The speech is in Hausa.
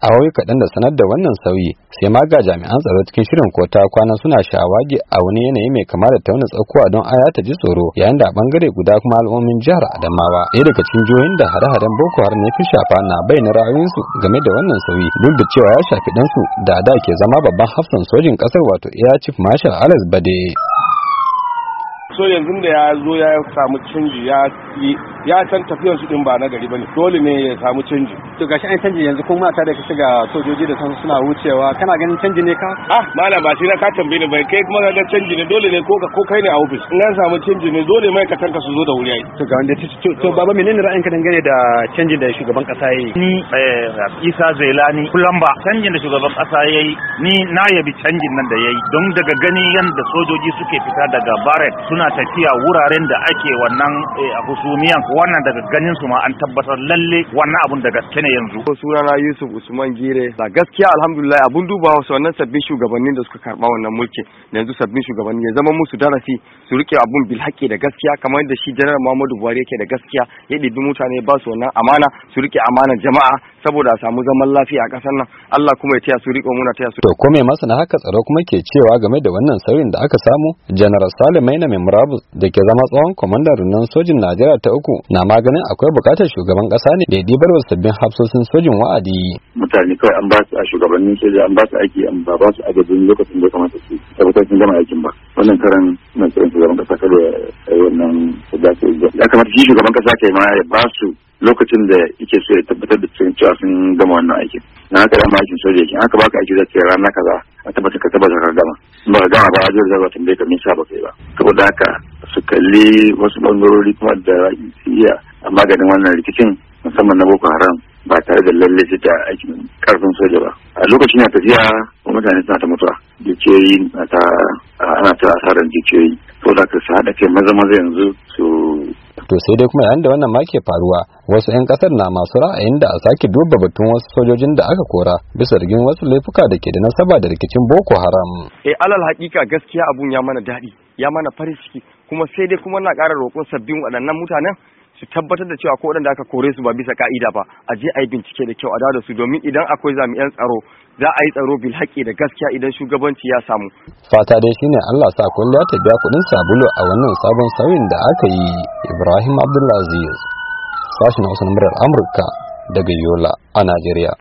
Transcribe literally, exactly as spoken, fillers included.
a wai kaɗan da sanar da wannan sauyi sai ma ga jami'an tsaro cikin shirin kota kwana suna shawagi a wani yanayi mai kama da tauna tsakuwa don aya ta ji tsoro, yayin da a bangare guda kuma al'ummin jihar Adamawa ɗaya daga cikin jihohin da hare-haren Boko Haram ya fi shafa na bayyana ra'ayoyinsu game da wannan sauyi duk da cewa ya shafi ɗansu da da ke zama babban hafsan sojin ƙasar wato Air Chief Marshal Alex Bade. So yanzu da ya zo ya samu canji ya ya san tafiyar su din ba na gari bane, dole ne ya samu canji. To gashi an canji yanzu kuma ta da kace ga sojoji da san suna wucewa, kana ganin canji ne ka? Ah malam ba shi na ka tambaye ni bai kai kuma ga canji ne, dole ne ko ko kai ne a office in an samu canji ne dole mai ka tanka su zo da wuri ai. To ga wanda to baba menene ra'ayinka dangane da canjin da shugaban kasa yayi? Ni eh Isa Zailani Kulamba, canjin da shugaban kasa yayi ni na yabi canjin nan da yayi don daga gani yanda sojoji suke fita daga Barret suna tafiya wuraren da ake wannan husumiyan, wannan daga ganin su ma an tabbatar lalle wannan abun da gaske ne yanzu. Sunana Yusuf Usman Gire. Da gaskiya alhamdulillah abun dubawa su wannan sabbin shugabannin da suka karba wannan mulki, yanzu sabbin shugabanni ya zama musu darasi su rike abun bil haƙƙi da gaskiya kamar da shi Janar Muhammadu Buhari yake da gaskiya, ya ɗibi mutane ba su wannan amana su rike amanar jama'a saboda a samu zaman lafiya a ƙasar nan. Allah kuma ya taya su riko muna taya su. To ko me masana haka tsaro kuma ke cewa game da wannan sauyin da aka samu? General Salim Maina Mai Murabus da ke zama tsohon kwamandan rundunar sojin Najeriya ta uku na maganin akwai bukatar shugaban kasa ne da ya dibar wa sabbin hafsoshin sojin wa'adi. Mutane kawai an ba su a shugabannin soja an ba su aiki an ba su agajin lokacin da ya kamata su tabbatar sun gama aikin ba. Wannan karan na tsoron shugaban kasa kada ya yi wannan da su ya kamata shi shugaban kasa kai ma ya ba su lokacin da yake so ya tabbatar da cewa sun gama wannan aikin. Na haka da aikin soja yake aka baka aiki zai ce rana kaza a tabbatar ka tabbatar ka gama. Ba ka gama ba a zai zaba tambaye ka me yasa ba kai ba. Saboda haka su kalli wasu bangarori kuma da su iya a maganin wannan rikicin musamman na Boko Haram ba tare da lalle su ta aikin karfin soja ba. A lokacin na tafiya mutane suna ta mutuwa, dukiyoyi na ta ana ta asarar dukiyoyi. Saboda haka su haɗa kai maza maza yanzu su. To sai dai kuma yayin da wannan ma ke faruwa, wasu 'yan kasar na masu ra'ayin da a sake duba batun wasu sojojin da aka kora bisa rigin wasu laifuka da ke da nasaba da rikicin Boko Haram. Eh alal hakika gaskiya abun ya mana daɗi, ya mana farin ciki, kuma sai dai kuma na ƙara roƙon sabbin waɗannan mutanen su tabbatar da cewa ko waɗanda aka kore su ba bisa ka'ida ba a je a yi bincike da kyau a dawo da su, domin idan akwai jami'an tsaro za a yi tsaro bil haƙƙi da gaskiya idan shugabanci ya samu. Fata dai shine Allah sa kulliya ta biya kuɗin sabulu a wannan sabon sauyin da aka yi. Ibrahim Abdulaziz, sashen Hausa na muryar Amurka daga Yola a Najeriya.